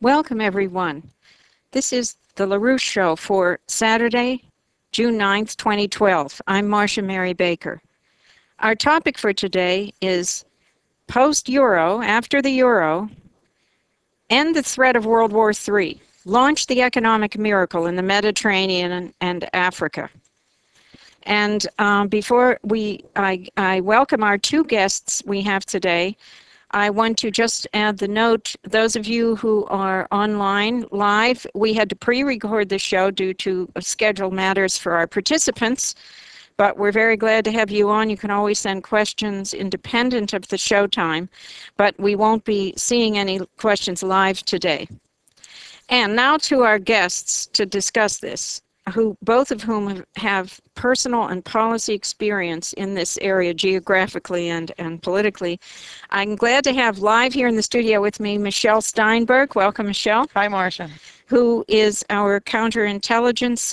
Welcome, everyone. This is the LaRouche Show for Saturday, June 9th, 2012. I'm Marcia Mary Baker. Our topic for today is post-Euro, after the Euro, end the threat of World War III, launch the economic miracle in the Mediterranean and Africa. And before I welcome our two guests we have today, I want to just add the note, those of you who are online live, we had to pre-record the show due to schedule matters for our participants, but we're very glad to have you on. You can always send questions independent of the show time, but we won't be seeing any questions live today. And now to our guests to discuss this, both of whom have personal and policy experience in this area geographically and politically. I'm glad to have live here in the studio with me Michelle Steinberg. Welcome, Michelle. Hi, Marcia. Who is our counterintelligence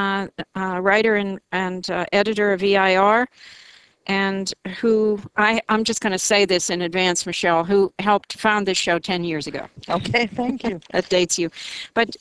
writer and editor of EIR, and who, I'm just going to say this in advance, Michelle, who helped found this show 10 years ago. Okay, thank you. That dates you. But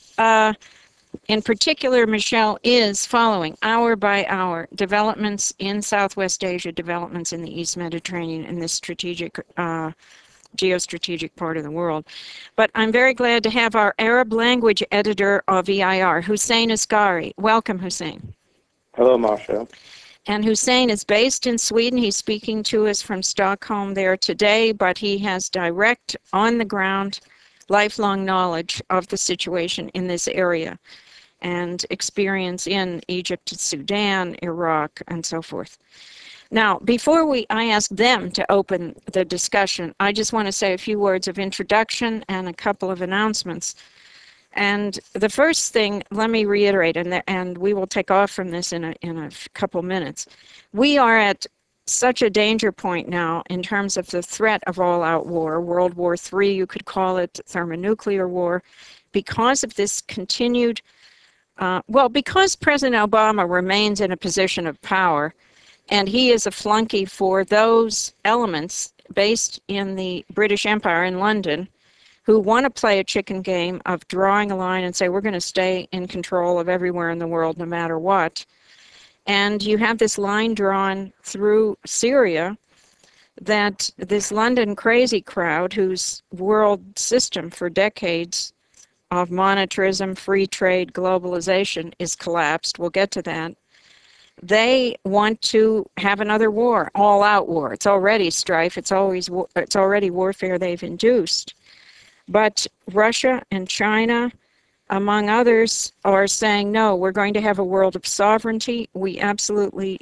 in particular, Michelle is following hour by hour developments in Southwest Asia, developments in the East Mediterranean, in this strategic, geostrategic part of the world. But I'm very glad to have our Arab language editor of EIR, Hussein Asghari. Welcome, Hussein. Hello, Marcia. And Hussein is based in Sweden. He's speaking to us from Stockholm there today, but he has direct, on-the-ground, lifelong knowledge of the situation in this area and experience in Egypt, Sudan, Iraq, and so forth. Now, before I ask them to open the discussion, I just want to say a few words of introduction and a couple of announcements. And the first thing, let me reiterate, and we will take off from this in a couple minutes. We are at such a danger point now in terms of the threat of all-out war, World War III, you could call it thermonuclear war, because of this continued, because President Obama remains in a position of power, and he is a flunky for those elements based in the British Empire in London who want to play a chicken game of drawing a line and say, we're going to stay in control of everywhere in the world no matter what. And you have this line drawn through Syria that this London crazy crowd, whose world system for decades of monetarism, free trade, globalization is collapsed, we'll get to that, they want to have another war, all-out war. It's already strife, it's already warfare they've induced. But Russia and China, among others, are saying, no, we're going to have a world of sovereignty. We absolutely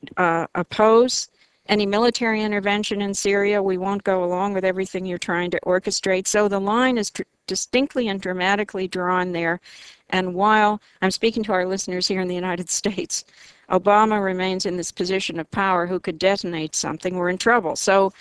oppose any military intervention in Syria. We won't go along with everything you're trying to orchestrate. So the line is distinctly and dramatically drawn there. And while I'm speaking to our listeners here in the United States, Obama remains in this position of power who could detonate something, we're in trouble. So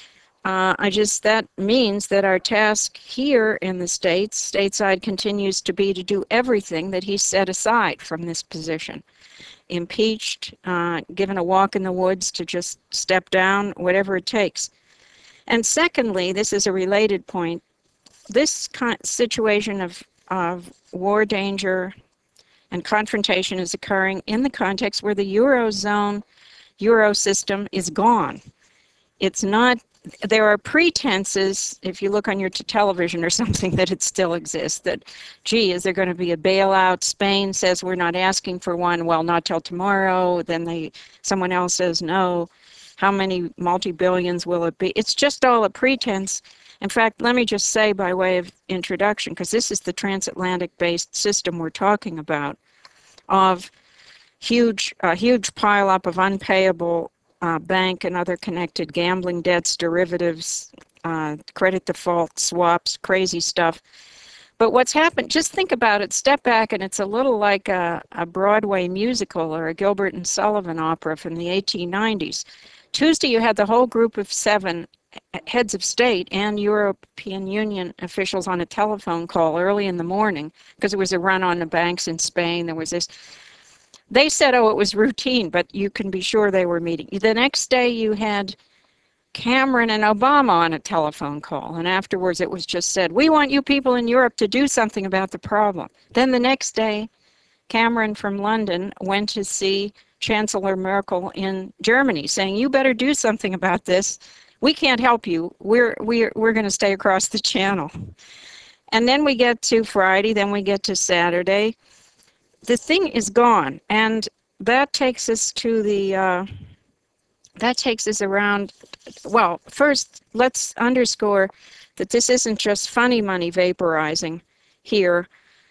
that means that our task here in the States, stateside, continues to be to do everything that he set aside from this position. Impeached, given a walk in the woods to just step down, whatever it takes. And secondly, this is a related point, this situation of war danger and confrontation is occurring in the context where the Eurozone, Euro system is gone. It's not, there are pretenses, if you look on your television or something, that it still exists, that, gee, is there going to be a bailout? Spain says we're not asking for one, well, not till tomorrow. Then someone else says no. How many multi-billions will it be? It's just all a pretense. In fact, let me just say by way of introduction, because this is the transatlantic-based system we're talking about, of huge pile-up of unpayable bank and other connected gambling debts, derivatives, credit default, swaps, crazy stuff. But what's happened, just think about it, step back, and it's a little like a Broadway musical or a Gilbert and Sullivan opera from the 1890s. Tuesday, you had the whole group of 7 heads of state and European Union officials on a telephone call early in the morning because there was a run on the banks in Spain. There was this. They said, oh, it was routine, but you can be sure they were meeting. The next day you had Cameron and Obama on a telephone call, and afterwards it was just said, we want you people in Europe to do something about the problem. Then the next day, Cameron from London went to see Chancellor Merkel in Germany, saying, you better do something about this. We can't help you. We're going to stay across the channel. And then we get to Friday, then we get to Saturday. The thing is gone, and that takes us to the that takes us around. Well, first, let's underscore that this isn't just funny money vaporizing here.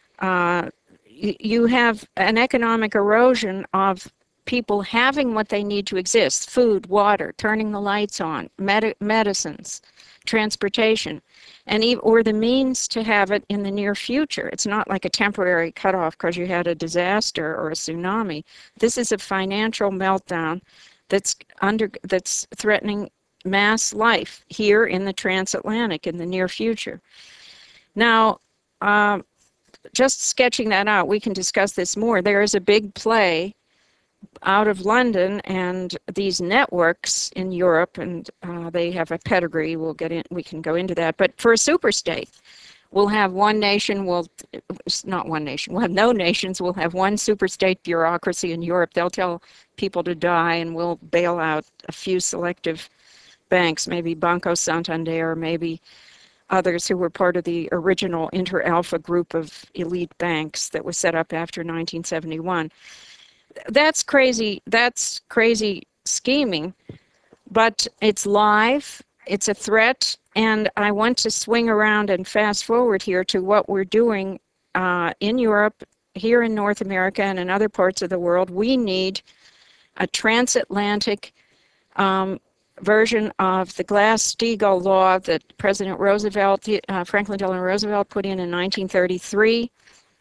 You have an economic erosion of people having what they need to exist: food, water, turning the lights on, medicines, transportation, and or the means to have it in the near future. It's not like a temporary cutoff because you had a disaster or a tsunami. This is a financial meltdown that's threatening mass life here in the transatlantic in the near future. Now, just sketching that out, we can discuss this more. There is a big play out of London and these networks in Europe, and they have a pedigree. We can go into that. But for a superstate, we'll have one nation. Not one nation. We'll have no nations. We'll have one superstate bureaucracy in Europe. They'll tell people to die, and we'll bail out a few selective banks, maybe Banco Santander, maybe others who were part of the original Inter Alpha group of elite banks that was set up after 1971. That's crazy. That's crazy scheming, but it's live. It's a threat, and I want to swing around and fast forward here to what we're doing in Europe, here in North America, and in other parts of the world. We need a transatlantic version of the Glass-Steagall law that President Roosevelt, Franklin Delano Roosevelt, put in 1933.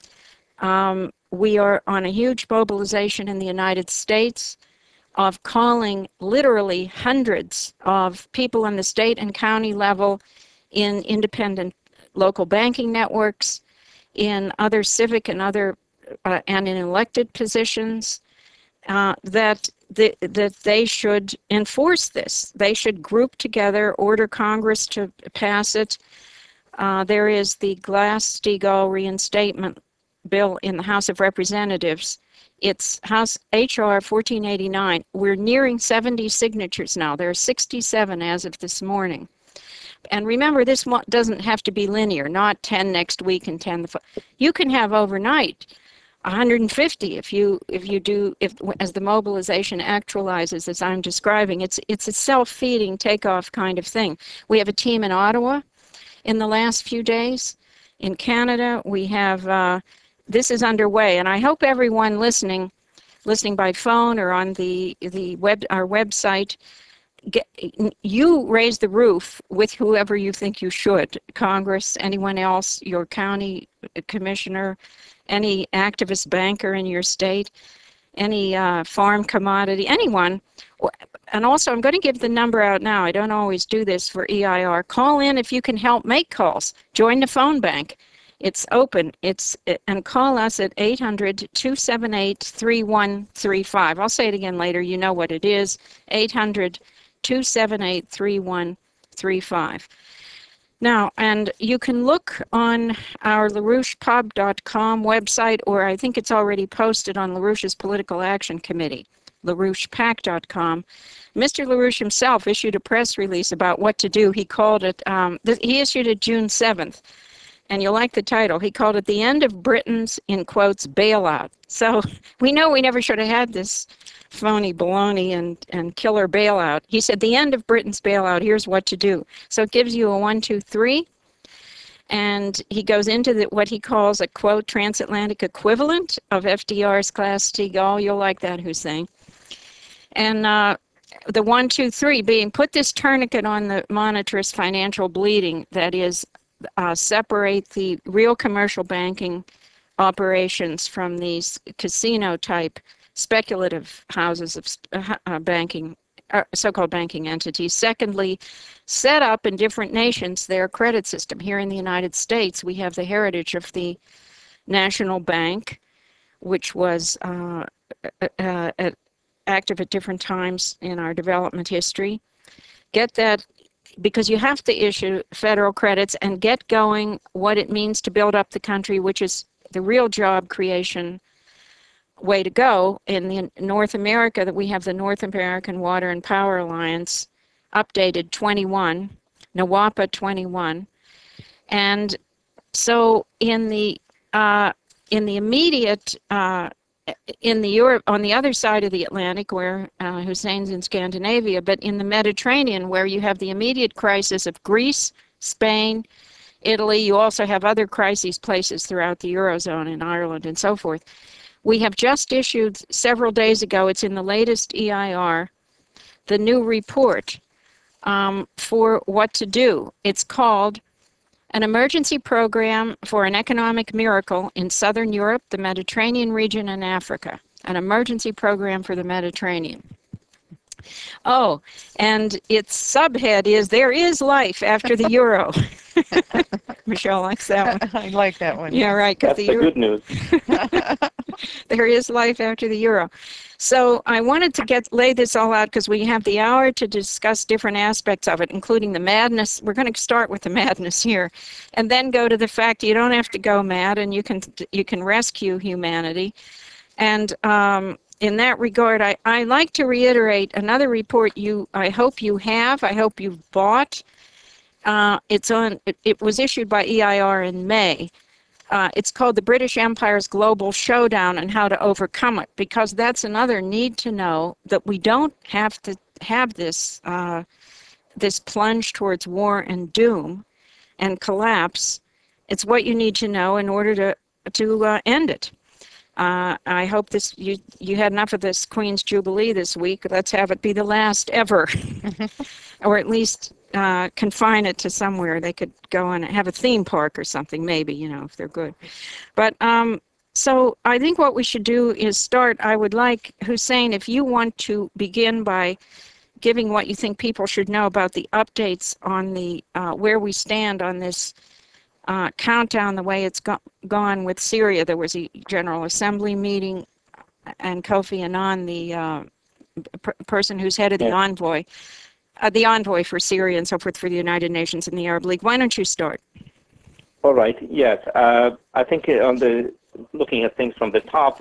We are on a huge mobilization in the United States of calling literally hundreds of people on the state and county level, in independent local banking networks, in other civic and other and in elected positions, that they should enforce this. They should group together, order Congress to pass it. There is the Glass-Steagall reinstatement bill in the House of Representatives. It's House HR 1489. We're nearing 70 signatures now. There are 67 as of this morning. And remember, this doesn't have to be linear, not 10 next week and 10 the you can have overnight 150 if as the mobilization actualizes as I'm describing. It's a self-feeding takeoff kind of thing. We have a team in Ottawa in the last few days. In Canada, we have this is underway, and I hope everyone listening by phone or on our website, you raise the roof with whoever you think you should. Congress, anyone else, your county commissioner, any activist banker in your state, any farm commodity, anyone. And also, I'm going to give the number out now. I don't always do this for EIR. Call in if you can help make calls. Join the phone bank. It's open. And call us at 800-278-3135. I'll say it again later. You know what it is. 800-278-3135. Now, and you can look on our LaRouchePub.com website, or I think it's already posted on LaRouche's Political Action Committee, LaRouchePAC.com. Mr. LaRouche himself issued a press release about what to do. He called it, he issued it June 7th. And you'll like the title. He called it The End of Britain's, in quotes, bailout. So we know we never should have had this phony baloney and killer bailout. He said, the end of Britain's bailout, here's what to do. So it gives you a 1, 2, 3. And he goes into what he calls a, quote, transatlantic equivalent of FDR's Glass-Steagall. You'll like that, Hussein. And the 1, 2, 3 being, put this tourniquet on the monetarist financial bleeding, that is, separate the real commercial banking operations from these casino-type speculative houses of banking, so-called banking entities. Secondly, set up in different nations their credit system. Here in the United States, we have the heritage of the National Bank, which was active at different times in our development history. get that, because you have to issue federal credits and get going what it means to build up the country, which is the real job creation way to go. In North America, that we have the North American Water and Power Alliance, updated 21, NWAPA 21. And so in the immediate, in the Europe, on the other side of the Atlantic, where Hussein's in Scandinavia, but in the Mediterranean, where you have the immediate crisis of Greece, Spain, Italy, you also have other crises places throughout the Eurozone in Ireland and so forth. We have just issued several days ago, it's in the latest EIR, the new report for what to do. It's called An Emergency Program for an Economic Miracle in Southern Europe, the Mediterranean region, and Africa. An emergency program for the Mediterranean. Oh, and its subhead is There is Life After the Euro. Michelle likes that one. I like that one. Yeah, right. That's the good news. There is life after the euro. So I wanted to lay this all out because we have the hour to discuss different aspects of it, including the madness. We're going to start with the madness here, and then go to the fact you don't have to go mad, and you can rescue humanity. And in that regard, I like to reiterate another report I hope you've bought. It was issued by EIR in May. It's called The British Empire's Global Showdown and How to Overcome It, because that's another need to know, that we don't have to have this plunge towards war and doom and collapse. It's what you need to know in order to end it. I hope you had enough of this Queen's Jubilee this week. Let's have it be the last ever, or at least confine it to somewhere. They could go and have a theme park or something, maybe, if they're good. But so I think what we should do is start. I would like, Hussein, if you want to begin by giving what you think people should know about the updates on the where we stand on this countdown, the way it's gone with Syria. There was a General Assembly meeting, and Kofi Annan, the person who's head of the envoy for Syria and so forth for the United Nations and the Arab League. Why don't you start? All right. Yes. I think looking at things from the top,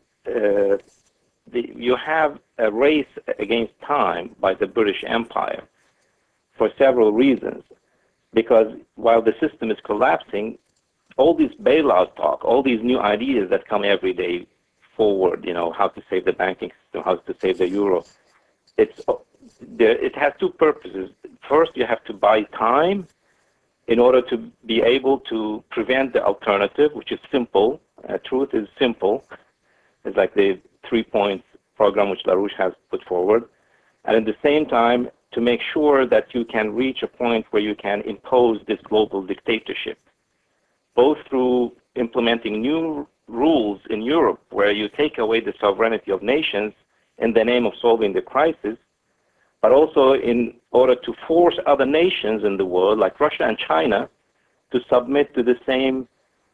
you have a race against time by the British Empire for several reasons. Because while the system is collapsing, all this bailout talk, all these new ideas that come every day forward, how to save the banking system, how to save the euro, it has two purposes. First, you have to buy time in order to be able to prevent the alternative, which is simple. Truth is simple. It's like the 3-point program which LaRouche has put forward. And at the same time, to make sure that you can reach a point where you can impose this global dictatorship, both through implementing new rules in Europe where you take away the sovereignty of nations in the name of solving the crisis, but also in order to force other nations in the world, like Russia and China, to submit to the same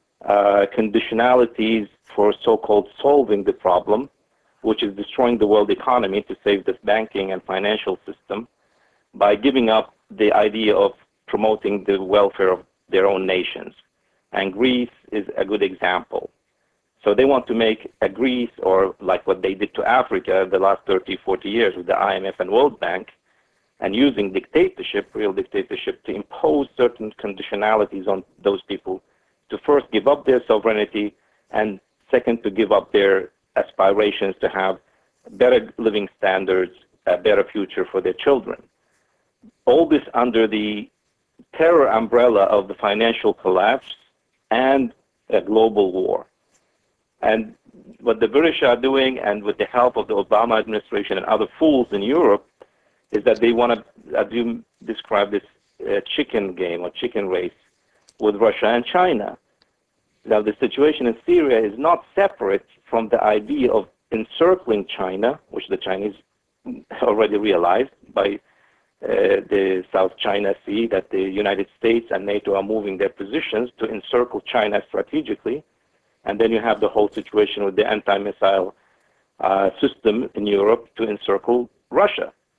conditionalities for so-called solving the problem, which is destroying the world economy to save this banking and financial system, by giving up the idea of promoting the welfare of their own nations. And Greece is a good example. So they want to make a Greece, or like what they did to Africa the last 30, 40 years with the IMF and World Bank, and using dictatorship, real dictatorship, to impose certain conditionalities on those people to first give up their sovereignty, and second, to give up their aspirations to have better living standards, a better future for their children. All this under the terror umbrella of the financial collapse and a global war. And what the British are doing, and with the help of the Obama administration and other fools in Europe, is that they want to, as you described, this chicken game or chicken race with Russia and China. Now, the situation in Syria is not separate from the idea of encircling China, which the Chinese already realized by the South China Sea, that the United States and NATO are moving their positions to encircle China strategically. And then you have the whole situation with the anti-missile system in Europe to encircle Russia.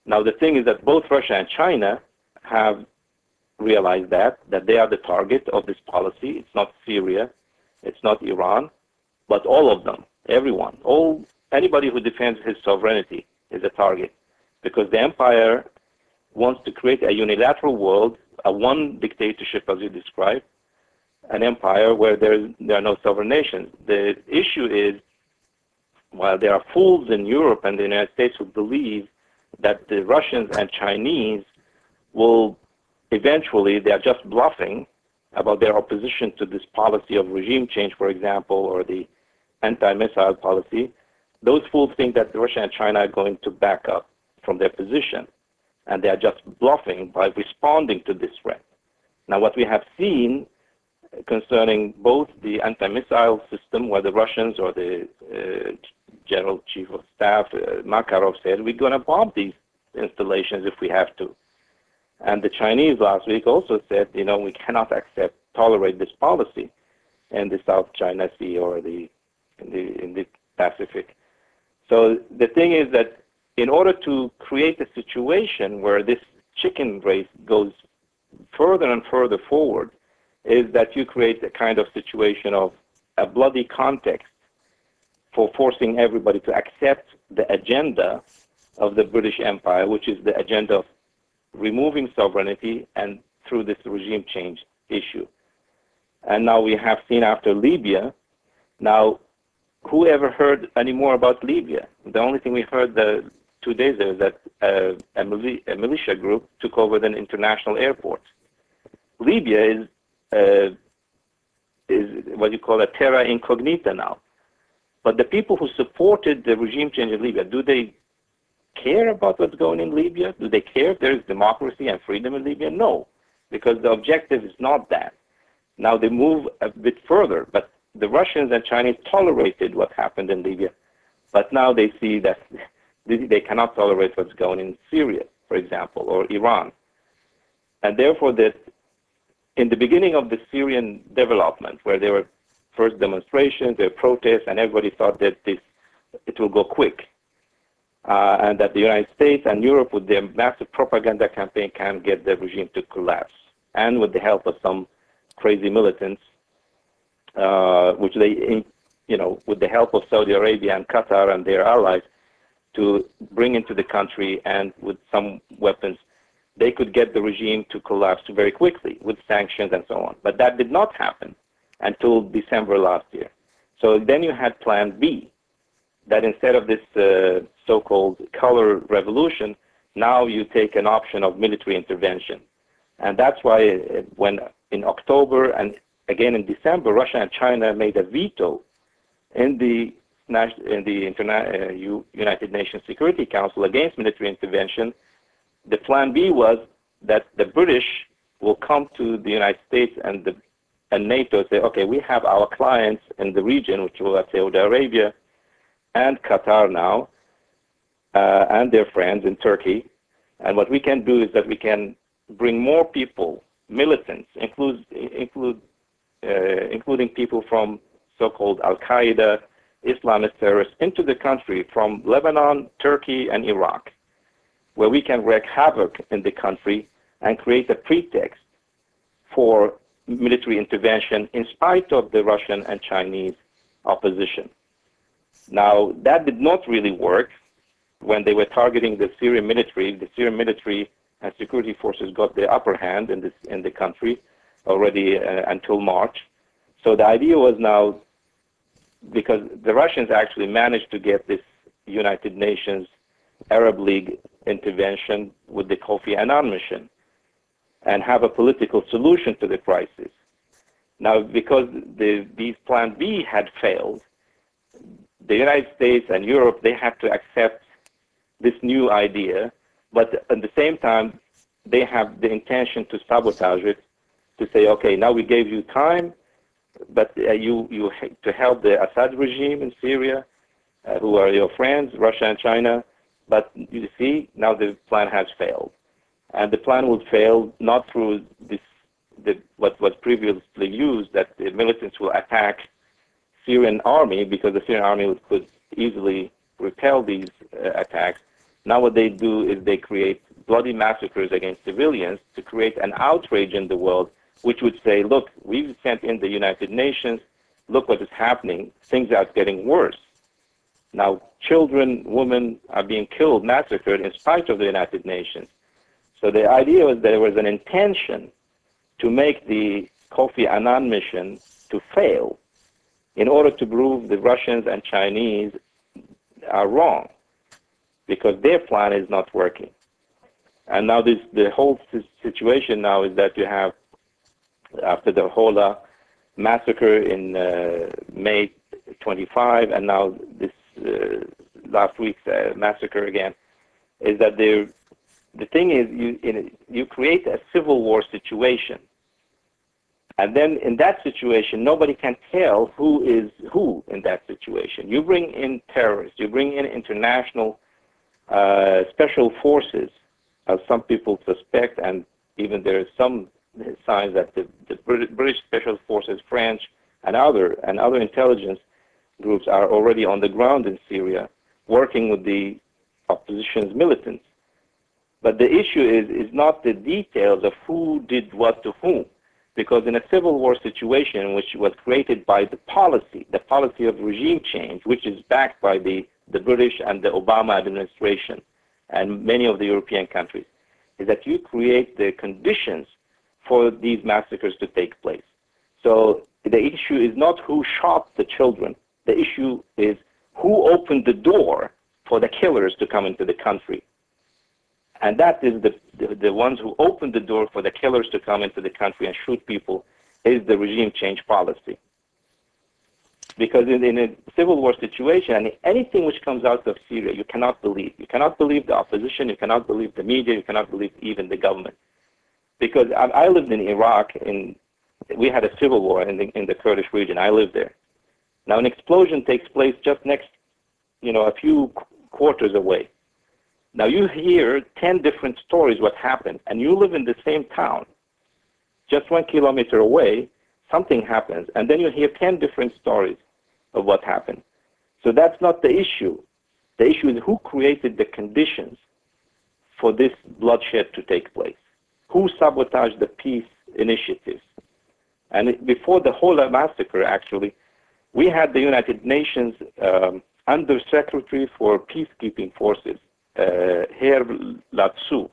Now, the thing is that both Russia and China have realized that they are the target of this policy. It's not Syria, it's not Iran, but all of them, everyone, anybody who defends his sovereignty is a target, because the empire wants to create a unilateral world, a one dictatorship, as you described, an empire where there are no sovereign nations. The issue is, while there are fools in Europe and the United States who believe that the Russians and Chinese will eventually, they are just bluffing about their opposition to this policy of regime change, for example, or the anti-missile policy. Those fools think that Russia and China are going to back up from their position, and they are just bluffing by responding to this threat. Now, what we have seen concerning both the anti-missile system, where the Russians or the General Chief of Staff, Makarov, said, we're going to bomb these installations if we have to. And the Chinese last week also said, we cannot tolerate this policy in the South China Sea or in the Pacific. So the thing is that in order to create a situation where this chicken race goes further and further forward, is that you create a kind of situation of a bloody context for forcing everybody to accept the agenda of the British Empire, which is the agenda of removing sovereignty and through this regime change issue. And now we have seen after Libya, now who ever heard any more about Libya? The only thing we heard 2 days ago is that a militia group took over the international airport. Libya is what you call a terra incognita now. But the people who supported the regime change in Libya, do they care about what's going on in Libya? Do they care if there is democracy and freedom in Libya? No, because the objective is not that. Now they move a bit further, but the Russians and Chinese tolerated what happened in Libya, but now they see that they cannot tolerate what's going on in Syria, for example, or Iran. And therefore, that in the beginning of the Syrian development, where there were first demonstrations, there were protests, and everybody thought that it will go quick, and that the United States and Europe, with their massive propaganda campaign, can get the regime to collapse, and with the help of some crazy militants, which they, with the help of Saudi Arabia and Qatar and their allies, to bring into the country, and with some weapons, they could get the regime to collapse very quickly with sanctions and so on. But that did not happen until December last year. So then you had Plan B, that instead of this so-called color revolution, now you take an option of military intervention. And that's why when in October and again in December, Russia and China made a veto in the United Nations Security Council against military intervention. The Plan B was that the British will come to the United States and NATO say, okay, we have our clients in the region, which will have Saudi Arabia and Qatar now, and their friends in Turkey. And what we can do is that we can bring more people, militants, including people from so-called Al-Qaeda, Islamist terrorists, into the country from Lebanon, Turkey, and Iraq, where we can wreak havoc in the country and create a pretext for military intervention in spite of the Russian and Chinese opposition. Now, that did not really work when they were targeting the Syrian military. The Syrian military and security forces got the upper hand in the country already until March. So the idea was now, because the Russians actually managed to get this United Nations Arab League intervention with the Kofi Annan mission and have a political solution to the crisis. Now, because these Plan B had failed, the United States and Europe, they had to accept this new idea, but at the same time, they have the intention to sabotage it, to say, okay, now we gave you time, but you to help the Assad regime in Syria, who are your friends, Russia and China, but you see, now the plan has failed. And the plan will fail not through what was previously used, that the militants will attack Syrian army, because the Syrian army could easily repel these attacks, Now what they do is they create bloody massacres against civilians to create an outrage in the world, which would say, look, we've sent in the United Nations, look what is happening, things are getting worse. Now children, women are being killed, massacred in spite of the United Nations. So the idea was that there was an intention to make the Kofi Annan mission to fail in order to prove the Russians and Chinese are wrong, because their plan is not working. And now the whole situation now is that you have, after the Hola massacre in May 25, and now this last week's massacre again, is that the thing is you create a civil war situation. And then in that situation, nobody can tell who is who in that situation. You bring in terrorists, you bring in international special forces, as some people suspect, and even there is some signs that the British special forces, French, and other intelligence groups are already on the ground in Syria, working with the opposition's militants. But the issue is not the details of who did what to whom. Because in a civil war situation, which was created by the policy of regime change, which is backed by the British and the Obama administration and many of the European countries, is that you create the conditions for these massacres to take place. So the issue is not who shot the children. The issue is who opened the door for the killers to come into the country. And that is the ones who opened the door for the killers to come into the country and shoot people is the regime change policy. Because in a civil war situation, anything which comes out of Syria, you cannot believe. You cannot believe the opposition, you cannot believe the media, you cannot believe even the government. Because I lived in Iraq, we had a civil war in the Kurdish region. I lived there. Now an explosion takes place just next, a few quarters away. Now you hear 10 different stories what happened, and you live in the same town. Just 1 kilometer away, something happens, and then you hear 10 different stories of what happened. So that's not the issue. The issue is who created the conditions for this bloodshed to take place. Who sabotaged the peace initiatives? And before the Hola massacre, actually, we had the United Nations Under-Secretary for Peacekeeping Forces, Hervé Latsou.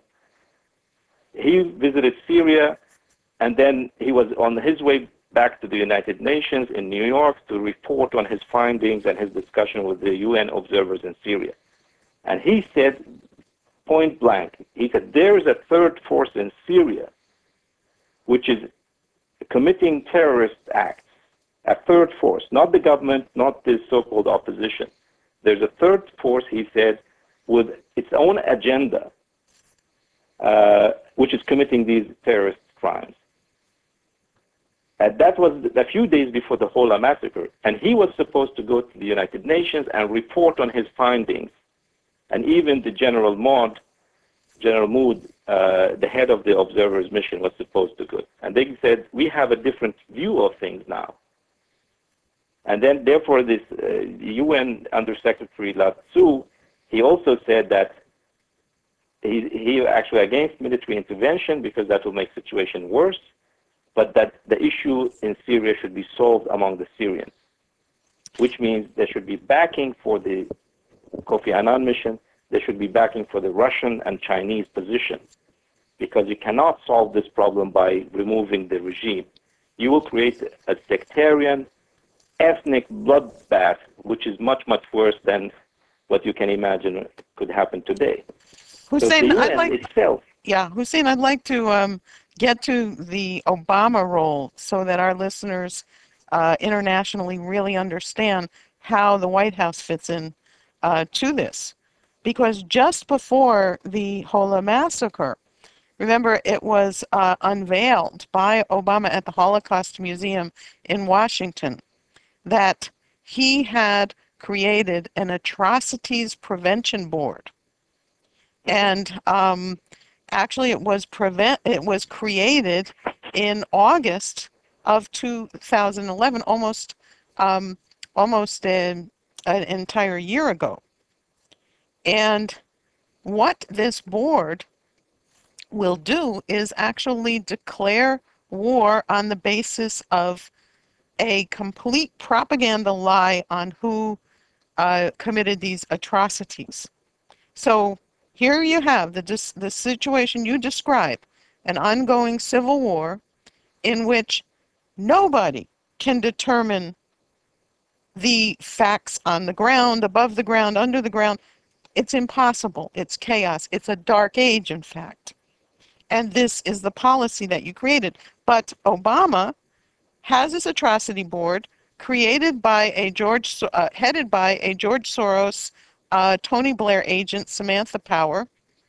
He visited Syria, and then he was on his way back to the United Nations in New York to report on his findings and his discussion with the UN observers in Syria. And he said, point blank, he said, there is a third force in Syria which is committing terrorist acts. A third force, not the government, not the so-called opposition. There's a third force, he said, with its own agenda, which is committing these terrorist crimes. And that was a few days before the Hola massacre, and he was supposed to go to the United Nations and report on his findings. And even the General Mood, the head of the observers mission, was supposed to go. And they said, we have a different view of things now. And then, therefore, this UN Under-Secretary Latsou, he also said that he actually against military intervention because that will make the situation worse, but that the issue in Syria should be solved among the Syrians, which means there should be backing for the Kofi Annan mission, there should be backing for the Russian and Chinese position, because you cannot solve this problem by removing the regime. You will create a sectarian, ethnic bloodbath, which is much, much worse than what you can imagine could happen today. Hussein, so I'd like to get to the Obama role so that our listeners internationally really understand how the White House fits in to this. Because just before the Hola massacre, remember, it was unveiled by Obama at the Holocaust Museum in Washington that he had created an atrocities prevention board. And actually it was created in August of 2011, almost an entire year ago. And what this board will do is actually declare war on the basis of a complete propaganda lie on who committed these atrocities. So here you have the situation you describe, an ongoing civil war in which nobody can determine the facts on the ground, above the ground, under the ground. It's impossible. It's chaos. It's a dark age, in fact. And this is the policy that you created. But Obama has this atrocity board created by headed by a George Soros, Tony Blair agent, Samantha Power.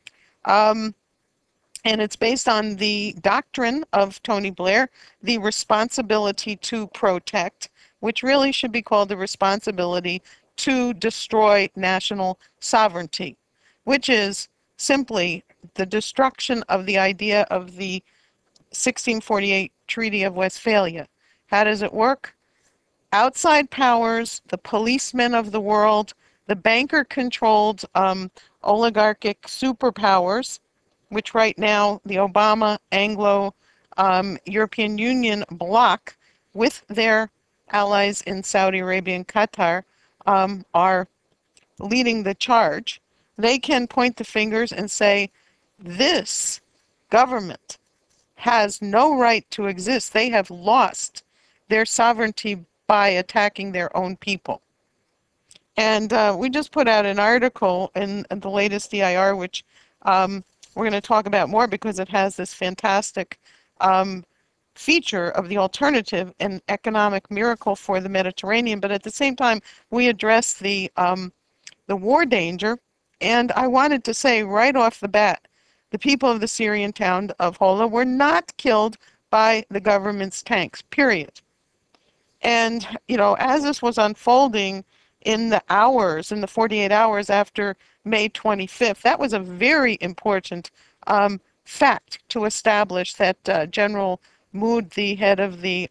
And it's based on the doctrine of Tony Blair, the responsibility to protect, which really should be called the responsibility to destroy national sovereignty, which is simply the destruction of the idea of the 1648 Treaty of Westphalia. How does it work? Outside powers, the policemen of the world, the banker-controlled oligarchic superpowers, which right now the Obama Anglo European Union bloc with their allies in Saudi Arabia and Qatar are leading the charge. They can point the fingers and say, this government has no right to exist. They have lost their sovereignty by attacking their own people. And we just put out an article in the latest DIR, which we're going to talk about more because it has this fantastic feature of the alternative, an economic miracle for the Mediterranean. But at the same time, we address the war danger. And I wanted to say right off the bat, the people of the Syrian town of Hola were not killed by the government's tanks, period. And, you know, as this was unfolding in the 48 hours after May 25th, that was a very important fact to establish that General Mood, the head of the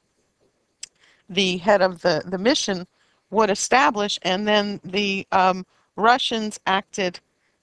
mission, would establish, and then the Russians acted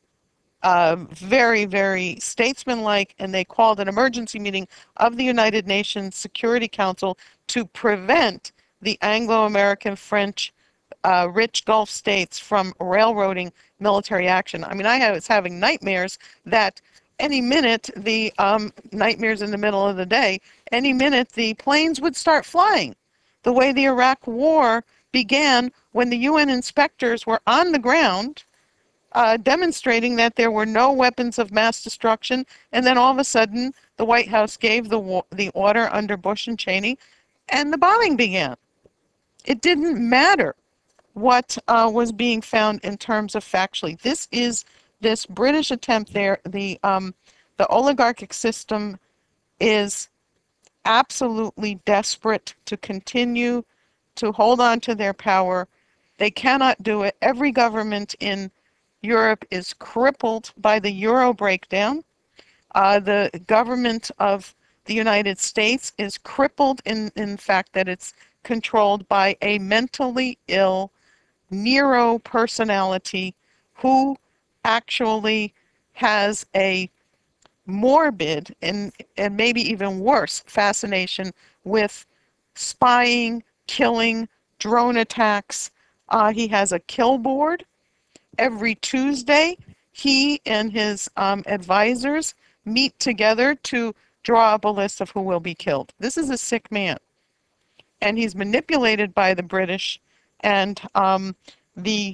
very, very statesmanlike, and they called an emergency meeting of the United Nations Security Council to prevent the Anglo-American French rich Gulf states from railroading military action. I mean, I was having nightmares that any minute, the nightmares in the middle of the day, any minute the planes would start flying. The way the Iraq War began when the UN inspectors were on the ground demonstrating that there were no weapons of mass destruction, and then all of a sudden the White House gave the order under Bush and Cheney, and the bombing began. It didn't matter what was being found in terms of factually. This British attempt there, the oligarchic system is absolutely desperate to continue to hold on to their power. They cannot do it. Every government in Europe is crippled by the euro breakdown. The government of the United States is crippled in fact that it's controlled by a mentally ill Nero personality who actually has a morbid and maybe even worse fascination with spying, killing, drone attacks. He has a kill board. Every Tuesday, he and his advisors meet together to draw up a list of who will be killed. This is a sick man. And he's manipulated by the British, and the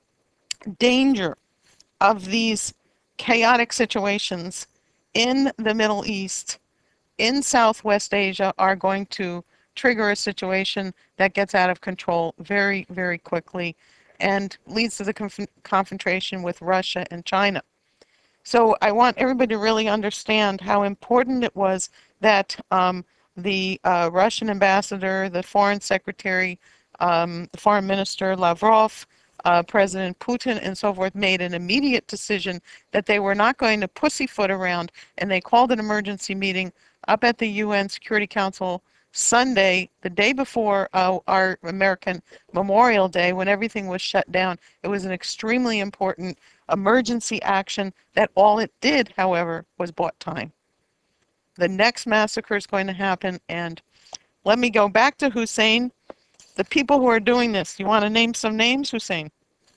danger of these chaotic situations in the Middle East, in Southwest Asia, are going to trigger a situation that gets out of control very, very quickly and leads to the confrontation with Russia and China. So I want everybody to really understand how important it was that the Russian ambassador, the foreign secretary, the foreign minister Lavrov, President Putin, and so forth, made an immediate decision that they were not going to pussyfoot around, and they called an emergency meeting up at the UN Security Council Sunday, the day before our American Memorial Day, when everything was shut down. It was an extremely important emergency action that all it did, however, was bought time. The next massacre is going to happen, and let me go back to Hussein. The people who are doing this, you want to name some names, Hussein?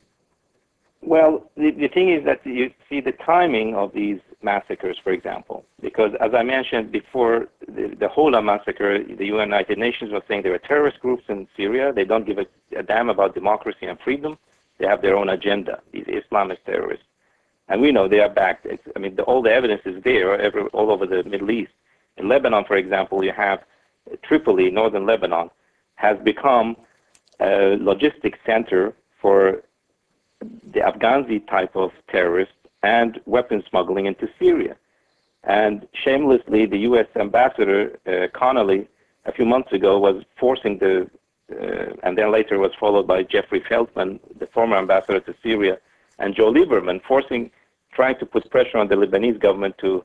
Well, the thing is that you see the timing of these massacres, for example, because as I mentioned before, the Hola massacre, the United Nations was saying there are terrorist groups in Syria. They don't give a damn about democracy and freedom. They have their own agenda, these Islamist terrorists. And we know they are backed. All the evidence is there all over the Middle East. In Lebanon, for example, you have Tripoli, northern Lebanon, has become a logistics center for the Afghazi type of terrorists and weapon smuggling into Syria. And shamelessly, the U.S. ambassador, Connolly, a few months ago was forcing and then later was followed by Jeffrey Feltman, the former ambassador to Syria, and Joe Lieberman, trying to put pressure on the Lebanese government to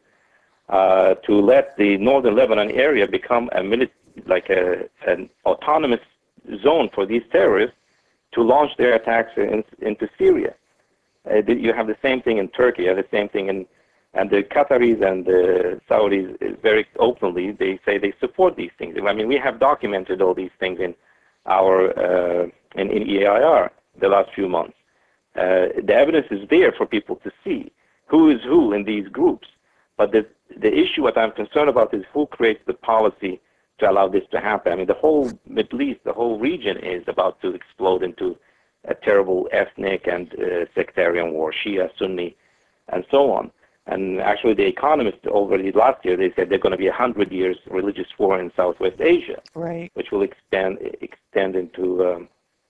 let the northern Lebanon area become an autonomous zone for these terrorists to launch their attacks into Syria. You have the same thing in Turkey, you have the same thing and the Qataris and the Saudis very openly, they say they support these things. We have documented all these things in our in EIR the last few months. The evidence is there for people to see who is who in these groups. But the issue what I'm concerned about is who creates the policy to allow this to happen. The whole Middle East, the whole region is about to explode into a terrible ethnic and sectarian war, Shia, Sunni, and so on. And actually, the Economist already last year, they said they're going to be 100 years religious war in Southwest Asia, right, which will extend into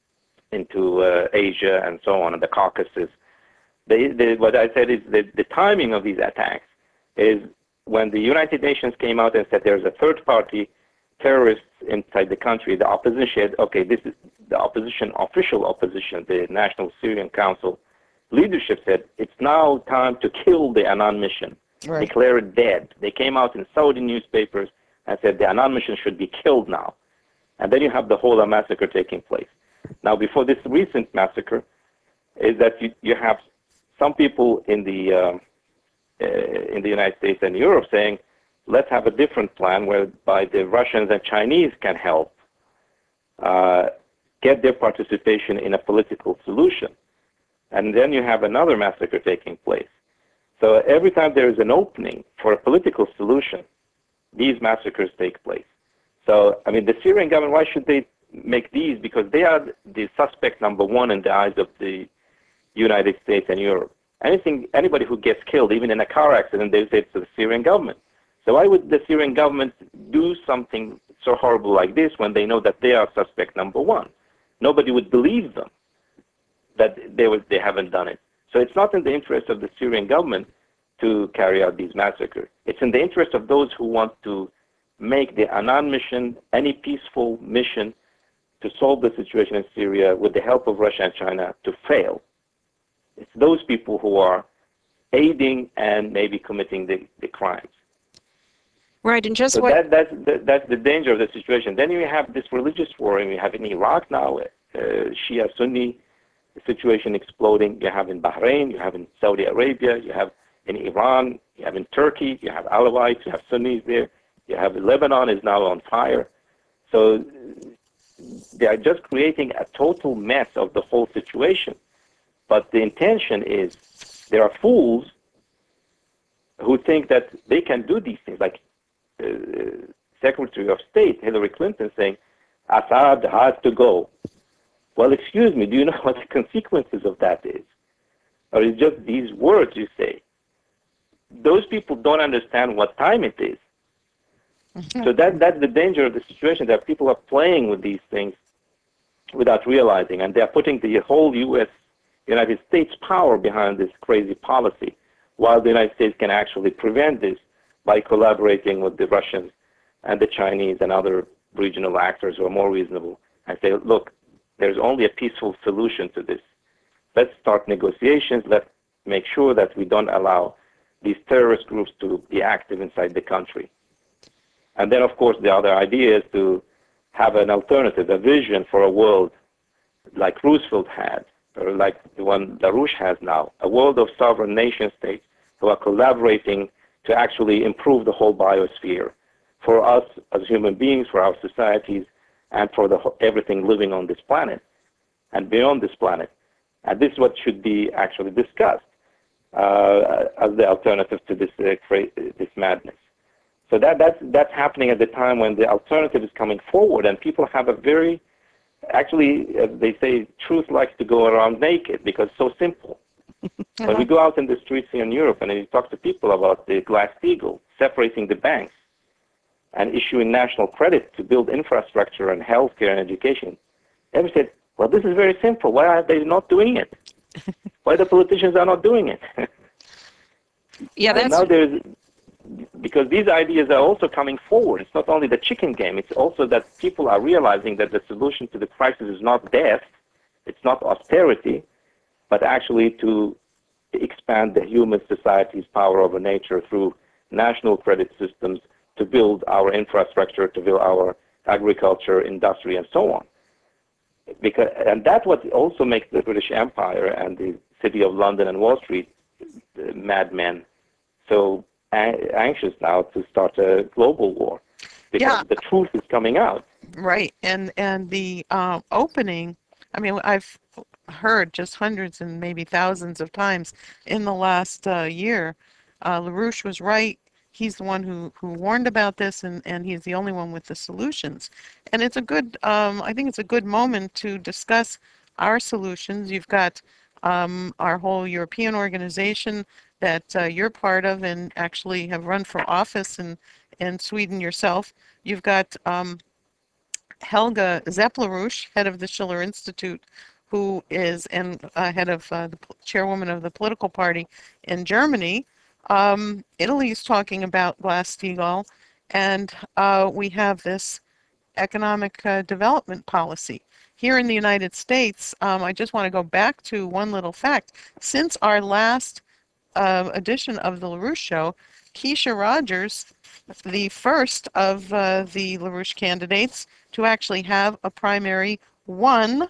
Asia and so on, and the Caucasus. What I said is that the timing of these attacks is when the United Nations came out and said there's a third-party terrorists inside the country, the opposition said, okay, this is the official opposition, the National Syrian Council leadership said, it's now time to kill the Annan mission, right, declare it dead. They came out in Saudi newspapers and said the Annan mission should be killed now. And then you have the Hola massacre taking place. Now, before this recent massacre, is that you have some people in the United States and Europe saying, let's have a different plan whereby the Russians and Chinese can help get their participation in a political solution. And then you have another massacre taking place. So every time there is an opening for a political solution, these massacres take place. So, the Syrian government, why should they make these? Because they are the suspect number one in the eyes of the United States and Europe. Anybody who gets killed, even in a car accident, they say it's the Syrian government. So why would the Syrian government do something so horrible like this when they know that they are suspect number one? Nobody would believe them that they haven't done it. So it's not in the interest of the Syrian government to carry out these massacres. It's in the interest of those who want to make the Annan mission, any peaceful mission to solve the situation in Syria with the help of Russia and China, to fail. It's those people who are aiding and maybe committing the crimes. Right, and just so that's the danger of the situation. Then you have this religious war, and you have in Iraq now, Shia Sunni situation exploding. You have in Bahrain, you have in Saudi Arabia, you have in Iran, you have in Turkey, you have Alawites, you have Sunnis there, you have Lebanon is now on fire. So they are just creating a total mess of the whole situation. But the intention is there are fools who think that they can do these things, like Secretary of State Hillary Clinton saying, Assad has to go. Well, excuse me, do you know what the consequences of that is? Or is just these words you say? Those people don't understand what time it is. So that's the danger of the situation, that people are playing with these things without realizing, and they're putting the whole United States power behind this crazy policy, while the United States can actually prevent this by collaborating with the Russians and the Chinese and other regional actors who are more reasonable and say, look, there's only a peaceful solution to this. Let's start negotiations. Let's make sure that we don't allow these terrorist groups to be active inside the country. And then, of course, the other idea is to have an alternative, a vision for a world like Roosevelt had, or like the one LaRouche has now, a world of sovereign nation states who are collaborating to actually improve the whole biosphere for us as human beings, for our societies, and for everything living on this planet and beyond this planet. And this is what should be actually discussed as the alternative to this madness. So that's happening at the time when the alternative is coming forward, and people have a very, actually, as they say, truth likes to go around naked because it's so simple. When we go out in the streets here in Europe and you talk to people about the Glass-Steagall separating the banks and issuing national credit to build infrastructure and healthcare and education, everybody said, well, this is very simple. Why are they not doing it? Why the politicians are not doing it? Yeah, and that's now there's, because these ideas are also coming forward. It's not only the chicken game. It's also that people are realizing that the solution to the crisis is not death, it's not austerity, but actually to expand the human society's power over nature through national credit systems to build our infrastructure, to build our agriculture, industry, and so on. And that's what also makes the British Empire and the City of London and Wall Street madmen so anxious now to start a global war, because the truth is coming out. Right, and the opening, I mean, I've heard just hundreds and maybe thousands of times in the last year, LaRouche was right. He's the one who warned about this, and he's the only one with the solutions. And it's a good, I think it's a good moment to discuss our solutions. You've got our whole European organization that you're part of and actually have run for office in Sweden yourself. You've got Helga Zepp-LaRouche, head of the Schiller Institute, who is head of the chairwoman of the political party in Germany. Italy is talking about Glass-Steagall, and we have this economic development policy. Here in the United States, I just want to go back to one little fact. Since our last edition of the LaRouche Show, Keisha Rogers, the first of the LaRouche candidates to actually have a primary, won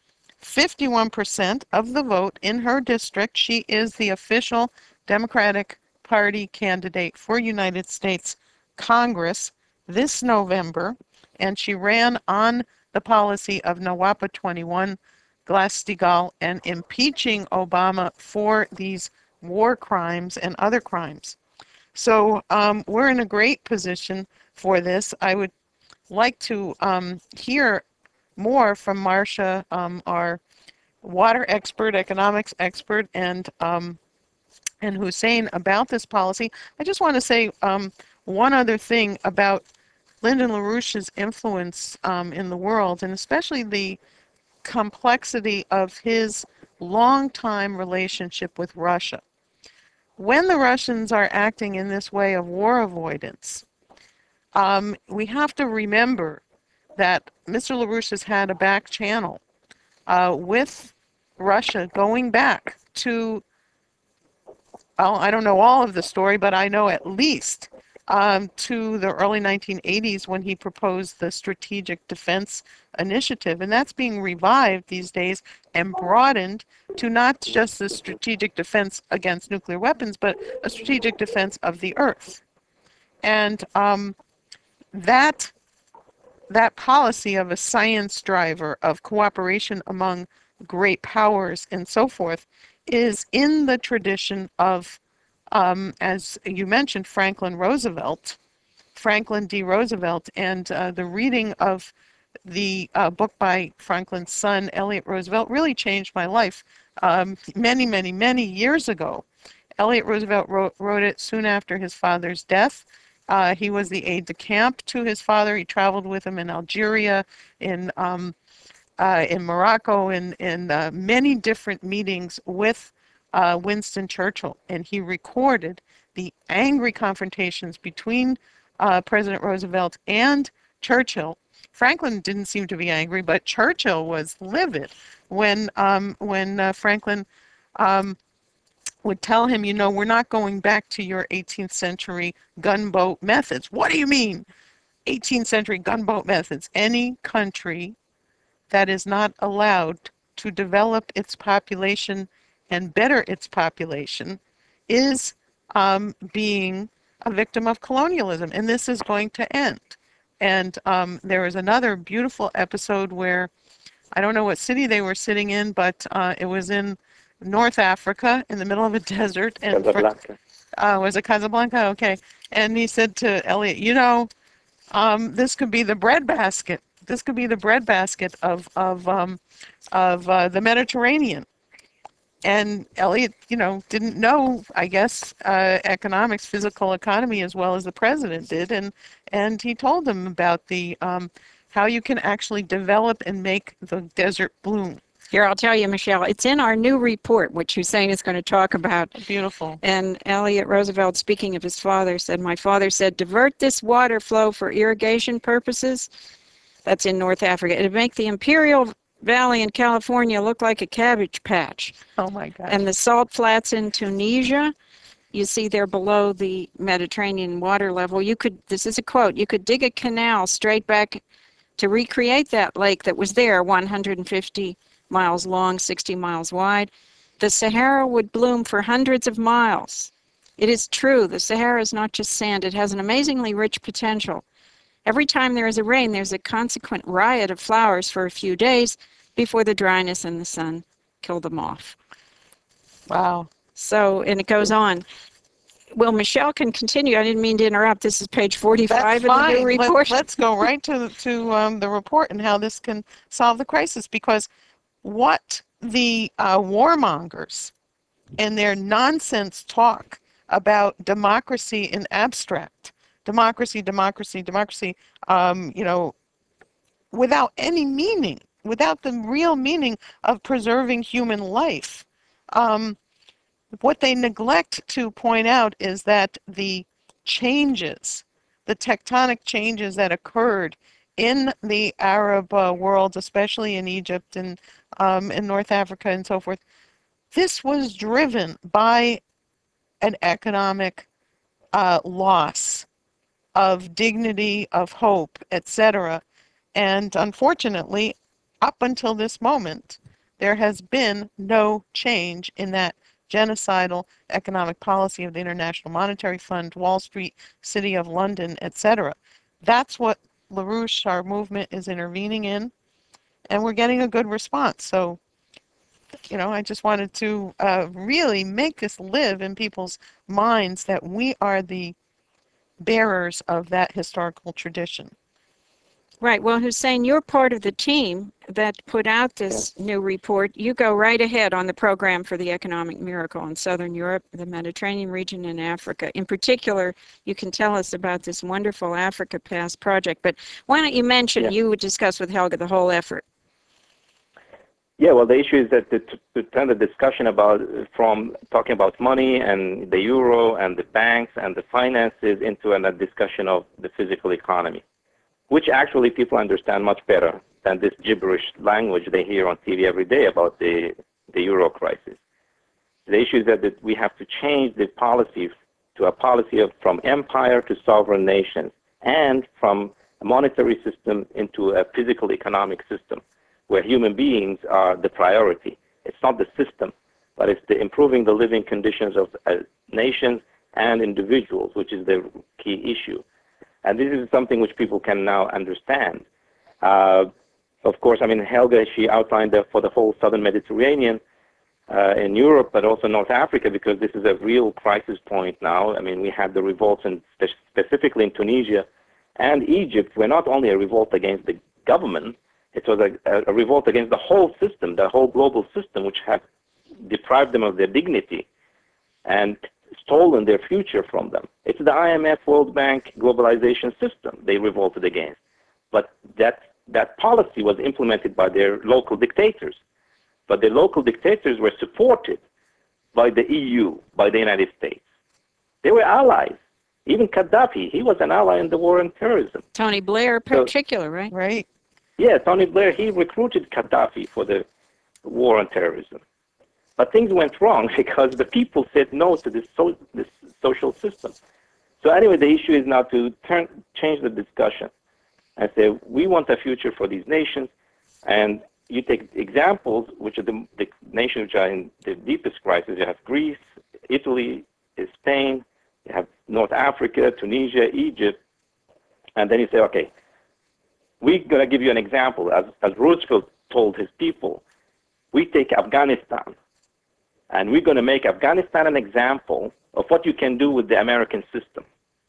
51% of the vote in her district. She is the official Democratic Party candidate for United States Congress this November, and she ran on the policy of NAWAPA 21, Glass-Steagall, and impeaching Obama for these war crimes and other crimes. So we're in a great position for this. I would like to hear more from Marcia, our water expert, economics expert, and Hussein about this policy. I just want to say one other thing about Lyndon LaRouche's influence in the world, and especially the complexity of his long-time relationship with Russia. When the Russians are acting in this way of war avoidance, we have to remember that Mr. LaRouche has had a back channel with Russia going back to, well, I don't know all of the story, but I know at least to the early 1980s when he proposed the Strategic Defense Initiative. And that's being revived these days and broadened to not just the strategic defense against nuclear weapons, but a strategic defense of the Earth. And that policy of a science driver, of cooperation among great powers and so forth, is in the tradition of, as you mentioned, Franklin D. Roosevelt, and the reading of the book by Franklin's son, Elliot Roosevelt, really changed my life many, many, many years ago. Elliot Roosevelt wrote it soon after his father's death. He was the aide-de-camp to his father. He traveled with him in Algeria, in Morocco, in many different meetings with Winston Churchill, and he recorded the angry confrontations between President Roosevelt and Churchill. Franklin didn't seem to be angry, but Churchill was livid when Franklin would tell him, we're not going back to your 18th century gunboat methods. What do you mean? 18th century gunboat methods. Any country that is not allowed to develop its population and better its population is being a victim of colonialism, and this is going to end. And there was another beautiful episode where I don't know what city they were sitting in, but it was in North Africa in the middle of a desert. And Casablanca. was it Casablanca? Okay. And he said to Elliot, this could be the breadbasket. This could be the breadbasket of the Mediterranean. And Elliot, didn't know, I guess, economics, physical economy as well as the president did, and he told them about the how you can actually develop and make the desert bloom. Here, I'll tell you, Michelle, it's in our new report, which Hussein is going to talk about. Beautiful. And Elliot Roosevelt, speaking of his father, said, "My father said, divert this water flow for irrigation purposes." That's in North Africa. It'd make the Imperial Valley in California look like a cabbage patch. Oh my God. And the salt flats in Tunisia, you see they're below the Mediterranean water level. This is a quote, you could dig a canal straight back to recreate that lake that was there, 150 miles long, 60 miles wide. The Sahara would bloom for hundreds of miles. It is true, the Sahara is not just sand, it has an amazingly rich potential. Every time there is a rain, there's a consequent riot of flowers for a few days before the dryness and the sun kill them off. Wow. So, and it goes on. Well, Michelle can continue. I didn't mean to interrupt. This is page 45 of the new report. Let's go right to the report and how this can solve the crisis, because what the warmongers and their nonsense talk about democracy in abstract, democracy, without any meaning, without the real meaning of preserving human life. What they neglect to point out is that the changes, the tectonic changes that occurred in the Arab world, especially in Egypt and in North Africa and so forth, this was driven by an economic loss of dignity, of hope, etc. And unfortunately, up until this moment, there has been no change in that genocidal economic policy of the International Monetary Fund, Wall Street, City of London, etc. That's what LaRouche, our movement, is intervening in, and we're getting a good response. So, I just wanted to really make this live in people's minds that we are the bearers of that historical tradition. Right. Well, Hussein, you're part of the team that put out this new report. You go right ahead on the program for the economic miracle in Southern Europe, the Mediterranean region, and Africa. In particular, you can tell us about this wonderful Africa Pass project. But why don't you mention, you would discuss with Helga the whole effort. Yeah, well, the issue is that to turn the discussion from talking about money and the euro and the banks and the finances into a discussion of the physical economy, which actually people understand much better than this gibberish language they hear on TV every day about the euro crisis. The issue is that we have to change the policy to a policy from empire to sovereign nations, and from a monetary system into a physical economic system, where human beings are the priority. It's not the system, but it's the improving the living conditions of nations and individuals, which is the key issue. And this is something which people can now understand. Of course, Helga, she outlined that for the whole southern Mediterranean in Europe, but also North Africa, because this is a real crisis point now. We had the revolts, specifically in Tunisia and Egypt, were not only a revolt against the government, it was a revolt against the whole system, the whole global system, which had deprived them of their dignity and stolen their future from them. It's the IMF, World Bank globalization system they revolted against. But that policy was implemented by their local dictators. But the local dictators were supported by the EU, by the United States. They were allies. Even Gaddafi, he was an ally in the war on terrorism. Tony Blair in particular, right? Right. Yeah, Tony Blair, he recruited Gaddafi for the war on terrorism. But things went wrong because the people said no to this social system. So anyway, the issue is now to change the discussion and say, we want a future for these nations, and you take examples, which are the nations which are in the deepest crisis. You have Greece, Italy, Spain, you have North Africa, Tunisia, Egypt, and then you say, okay, we're going to give you an example. As Roosevelt told his people, we take Afghanistan, and we're going to make Afghanistan an example of what you can do with the American system.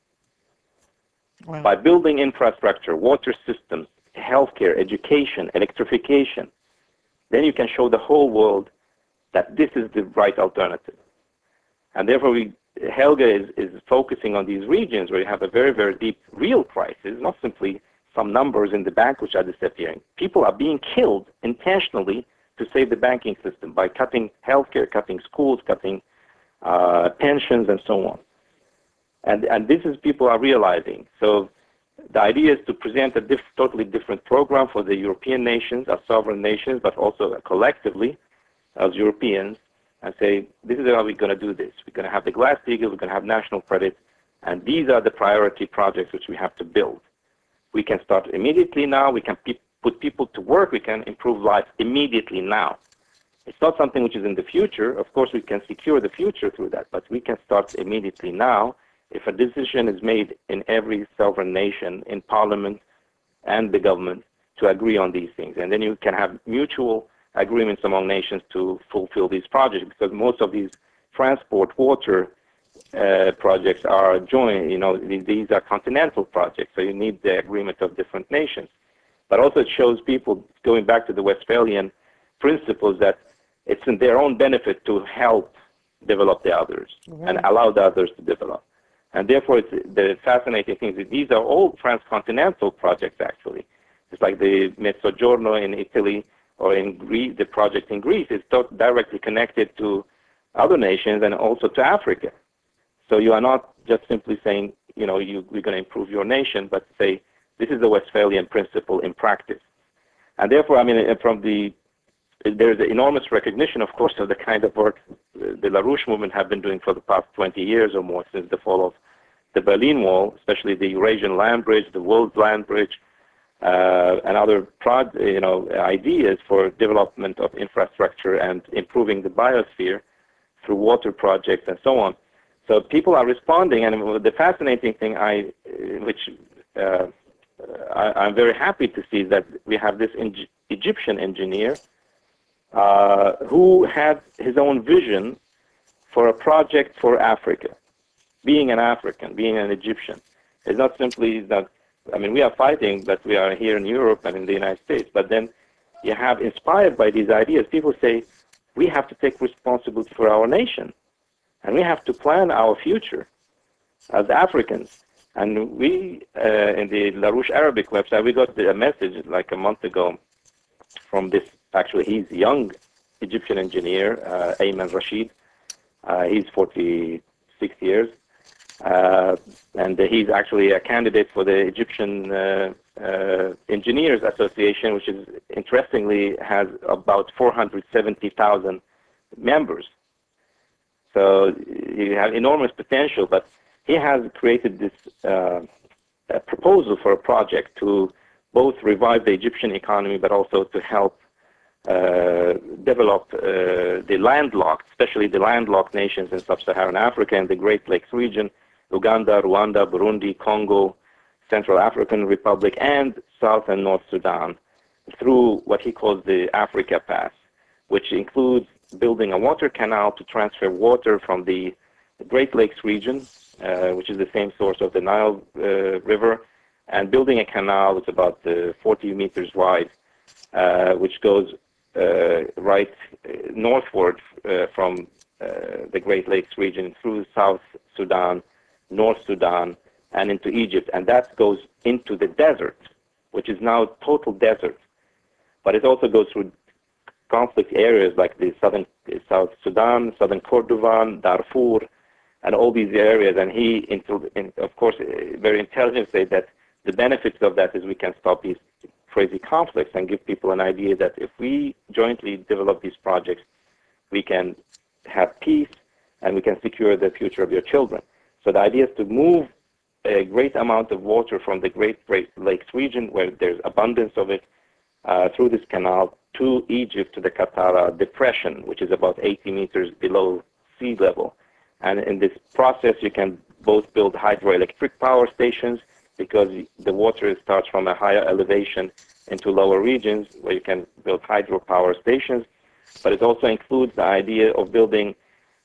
Wow. By building infrastructure, water systems, healthcare, education, electrification, then you can show the whole world that this is the right alternative. And therefore, Helga is focusing on these regions where you have a very, very deep real crisis, not simply some numbers in the bank which are disappearing. People are being killed intentionally to save the banking system by cutting healthcare, cutting schools, cutting pensions, and so on. And this is people are realizing. So the idea is to present a totally different program for the European nations as sovereign nations, but also collectively as Europeans, and say, this is how we're going to do this. We're going to have the Glass-Steagall, we're going to have national credit, and these are the priority projects which we have to build. We can start immediately now. We can put people to work. We can improve lives immediately now. It's not something which is in the future. Of course, we can secure the future through that, but we can start immediately now if a decision is made in every sovereign nation, in parliament and the government, to agree on these things. And then you can have mutual agreements among nations to fulfill these projects, because most of these transport water projects are joint, these are continental projects, so you need the agreement of different nations. But also it shows people, going back to the Westphalian principles, that it's in their own benefit to help develop the others and allow the others to develop. And therefore, the fascinating thing is that these are all transcontinental projects, actually. It's like the Mezzogiorno in Italy, or in Greece, the project in Greece is directly connected to other nations and also to Africa. So you are not just simply saying, we're going to improve your nation, but say, this is the Westphalian principle in practice. And therefore, there's enormous recognition, of course, of the kind of work the LaRouche movement have been doing for the past 20 years or more, since the fall of the Berlin Wall, especially the Eurasian Land Bridge, the World Land Bridge, and other ideas for development of infrastructure and improving the biosphere through water projects and so on. So people are responding, and the fascinating thing I'm very happy to see, that we have this Egyptian engineer who had his own vision for a project for Africa. Being an African, being an Egyptian, is not simply that. We are fighting, but we are here in Europe and in the United States. But then you have, inspired by these ideas, people say, we have to take responsibility for our nation, and we have to plan our future as Africans. And we, in the LaRouche Arabic website, we got a message like a month ago from this, actually he's a young Egyptian engineer, Ayman Rashid. He's 46 years. And he's actually a candidate for the Egyptian Engineers Association, which is, interestingly, has about 470,000 members. So you have enormous potential, but he has created this proposal for a project to both revive the Egyptian economy, but also to help develop the landlocked, especially the landlocked nations in sub-Saharan Africa and the Great Lakes region, Uganda, Rwanda, Burundi, Congo, Central African Republic, and South and North Sudan, through what he calls the Africa Pass, which includes building a water canal to transfer water from the Great Lakes region, which is the same source of the Nile River, and building a canal that's about 40 meters wide, which goes right northward from the Great Lakes region through South Sudan, North Sudan, and into Egypt. And that goes into the desert, which is now total desert. But it also goes through conflict areas like the South Sudan, southern Kordofan, Darfur, and all these areas. And he, of course, very intelligent, said that the benefits of that is we can stop these crazy conflicts and give people an idea that if we jointly develop these projects, we can have peace and we can secure the future of your children. So the idea is to move a great amount of water from the Great Lakes region, where there's abundance of it, through this canal to Egypt, to the Qattara Depression, which is about 80 meters below sea level. And in this process, you can both build hydroelectric power stations, because the water starts from a higher elevation into lower regions, where you can build hydropower stations. But it also includes the idea of building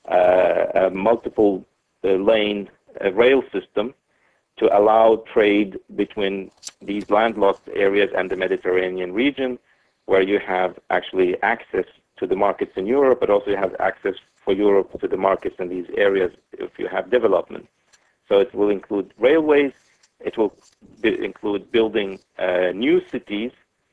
a multiple lane rail system to allow trade between these landlocked areas and the Mediterranean region, where you have actually access to the markets in Europe, but also you have access for Europe to the markets in these areas if you have development. So it will include railways, it will include building new cities,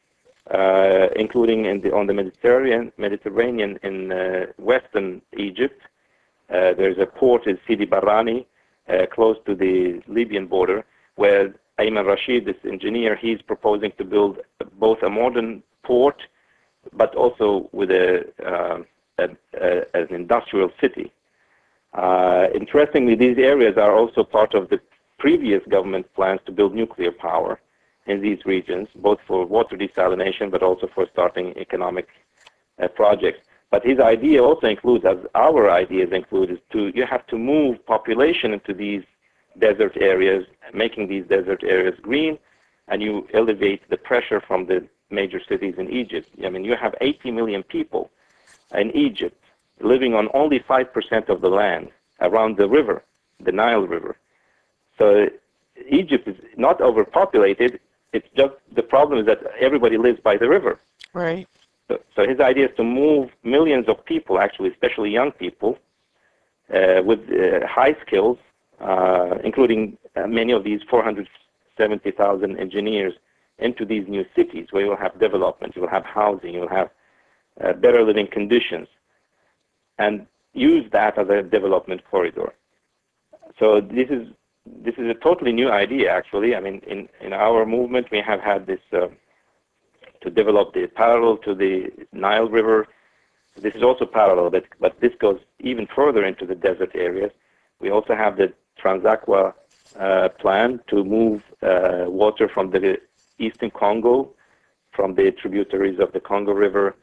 including on the Mediterranean in western Egypt. There's a port in Sidi Barrani, close to the Libyan border, where Ayman Rashid, this engineer, he's proposing to build both a modern port, but also with an industrial city. Interestingly, these areas are also part of the previous government plans to build nuclear power in these regions, both for water desalination, but also for starting economic projects. But his idea also includes, as our ideas include, is you have to move population into these desert areas, making these desert areas green, and you elevate the pressure from the major cities in Egypt. I mean, you have 80 million people in Egypt living on only 5% of the land around the river, the Nile River. So Egypt is not overpopulated. It's just the problem is that everybody lives by the river. Right. So his idea is to move millions of people, actually, especially young people, with high skills, including many of these 470,000 engineers, into these new cities where you'll have development, you'll have housing, you'll have better living conditions, and use that as a development corridor. So this is a totally new idea, actually. I mean, in our movement, we have had this to develop the parallel to the Nile River. This is also parallel, but this goes even further into the desert areas. We also have the Transaqua plan to move water from the eastern Congo, from the tributaries of the Congo River,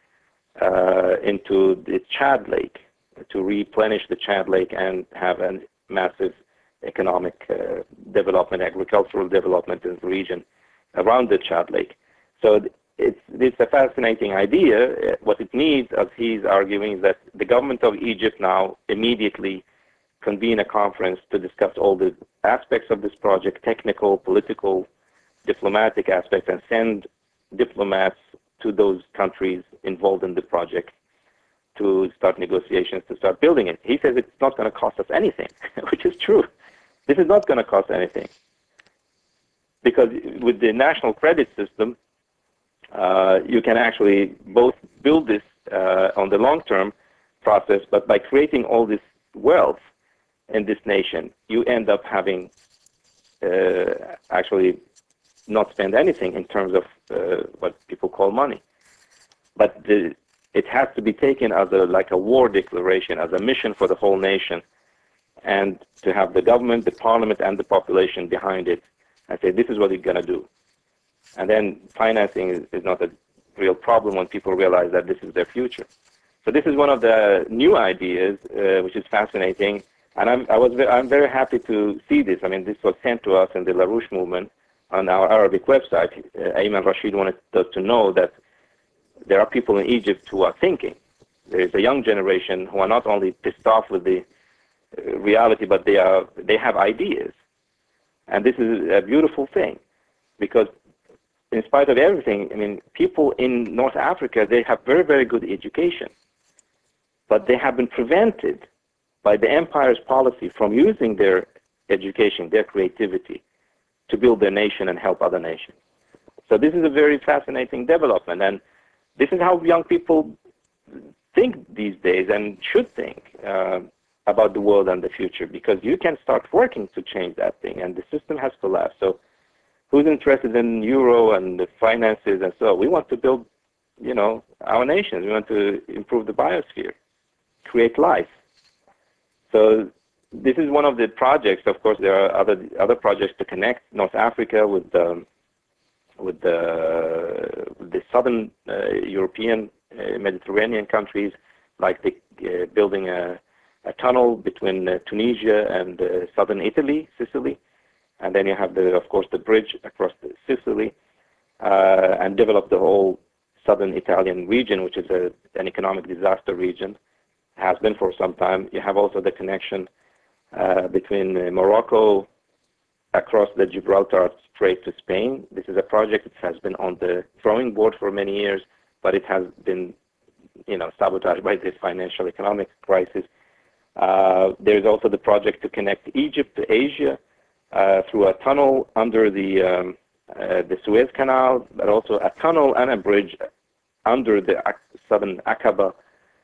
into the Chad Lake, to replenish the Chad Lake and have a massive economic development, agricultural development in the region around the Chad Lake. So it's a fascinating idea. What it needs, as he's arguing, is that the government of Egypt now immediately convene a conference to discuss all the aspects of this project, technical, political, diplomatic aspects, and send diplomats to those countries involved in the project to start negotiations, to start building it. He says it's not going to cost us anything, which is true. This is not going to cost anything, because with the national credit system, you can actually both build this on the long-term process, but by creating all this wealth in this nation, you end up having actually not spend anything in terms of what people call money. But it has to be taken as like a war declaration, as a mission for the whole nation, and to have the government, the parliament, and the population behind it, and say, this is what we're going to do. And then financing is not a real problem when people realize that this is their future. So this is one of the new ideas, which is fascinating. And I'm very happy to see this. I mean, this was sent to us in the LaRouche movement on our Arabic website. Ayman Rashid wanted us to know that there are people in Egypt who are thinking. There is a young generation who are not only pissed off with the reality, but they have ideas. And this is a beautiful thing, because in spite of everything, I mean, people in North Africa, they have very, very good education, but they have been prevented by the empire's policy from using their education, their creativity, to build their nation and help other nations. So this is a very fascinating development, and this is how young people think these days and should think about the world and the future, because you can start working to change that thing, and the system has collapsed. So who's interested in euro and the finances and so? We want to build, our nations. We want to improve the biosphere, create life. So this is one of the projects. Of course, there are other projects to connect North Africa with the southern European Mediterranean countries, like building a tunnel between Tunisia and southern Italy, Sicily, and then you have of course the bridge across Sicily, and develop the whole southern Italian region, which is an economic disaster region, has been for some time. You have also the connection between Morocco across the Gibraltar Strait to Spain. This is a project that has been on the drawing board for many years, but it has been, sabotaged by this financial economic crisis. There's also the project to connect Egypt to Asia through a tunnel under the Suez Canal, but also a tunnel and a bridge under the southern Aqaba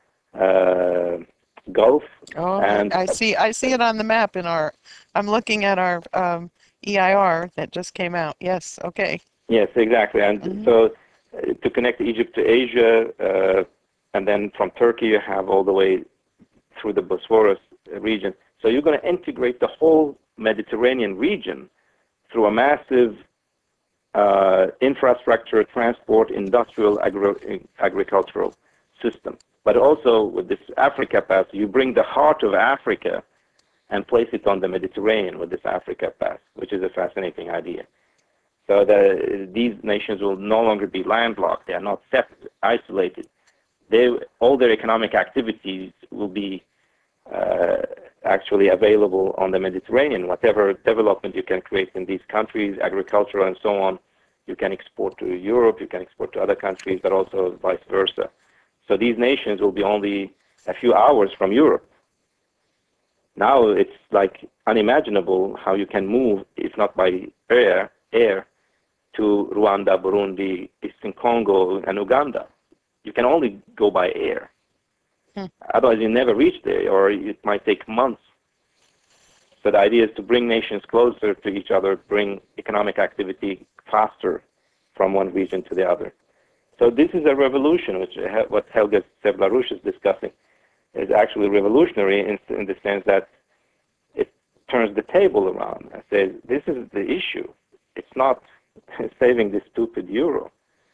Gulf. Oh, And I see it on the map I'm looking at our EIR that just came out. Yes, okay. yes, exactly. And so to connect Egypt to Asia, and then from Turkey you have all the way through the Bosphorus region. So you're going to integrate the whole Mediterranean region through a massive infrastructure, transport, industrial, agricultural system. But also with this Africa Pass, you bring the heart of Africa and place it on the Mediterranean with this Africa Pass, which is a fascinating idea. So these nations will no longer be landlocked. They are not separate, isolated. All their economic activities will be actually available on the Mediterranean. Whatever development you can create in these countries, agricultural and so on, you can export to Europe, you can export to other countries, but also vice versa. So these nations will be only a few hours from Europe. Now it's like unimaginable how you can move, if not by air, to Rwanda, Burundi, Eastern Congo, and Uganda. You can only go by air. Otherwise, you never reach there, or it might take months. So the idea is to bring nations closer to each other, bring economic activity faster from one region to the other. So this is a revolution, which what Helga Sevlarush is discussing is actually revolutionary in the sense that it turns the table around and says, this is the issue. It's not saving the stupid euro.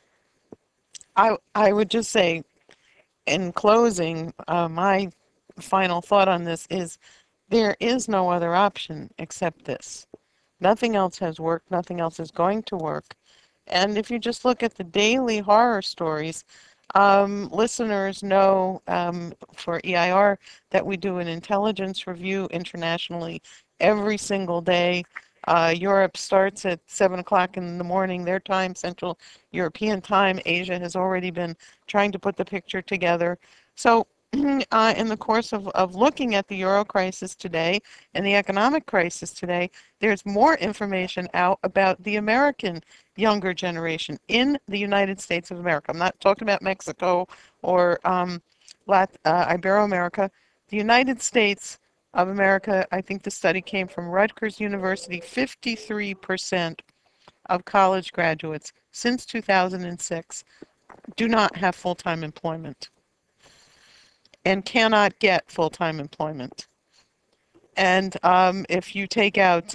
I would just say, in closing, my final thought on this is there is no other option except this. Nothing else has worked. Nothing else is going to work. And if you just look at the daily horror stories, listeners know for EIR that we do an intelligence review internationally every single day. Europe starts at 7 o'clock in the morning, their time, Central European time. Asia has already been trying to put the picture together. So in the course of looking at the Euro crisis today and the economic crisis today, there's more information out about the American younger generation in the United States of America. I'm not talking about Mexico or Iberoamerica. The United States of America, I think the study came from Rutgers University, 53% of college graduates since 2006 do not have full-time employment and cannot get full-time employment. And if you take out,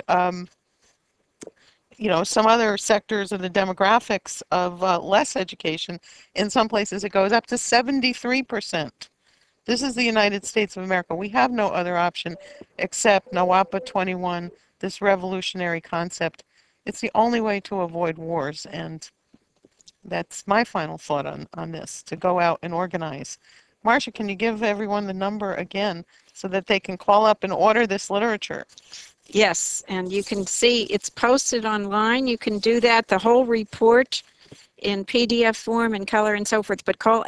some other sectors of the demographics of less education, in some places it goes up to 73%. This is the United States of America. We have no other option except NAWAPA 21, this revolutionary concept. It's the only way to avoid wars, and that's my final thought on this, to go out and organize. Marcia, can you give everyone the number again so that they can call up and order this literature? Yes, and you can see it's posted online. You can do that, the whole report in PDF form and color and so forth, but call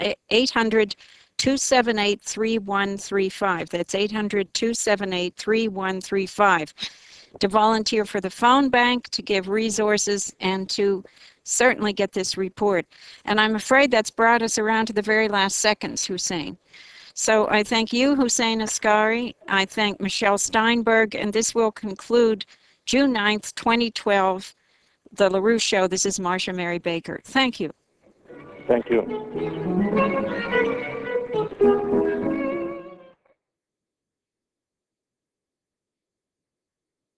800-278-3135. That's 800-278-3135 to volunteer for the phone bank, to give resources, and to certainly get this report. And I'm afraid that's brought us around to the very last seconds, Hussein. So I thank you, Hussein Askari. I thank Michelle Steinberg, and this will conclude June 9th, 2012, The LaRue Show. This is Marcia Mary Baker. Thank you. Thank you.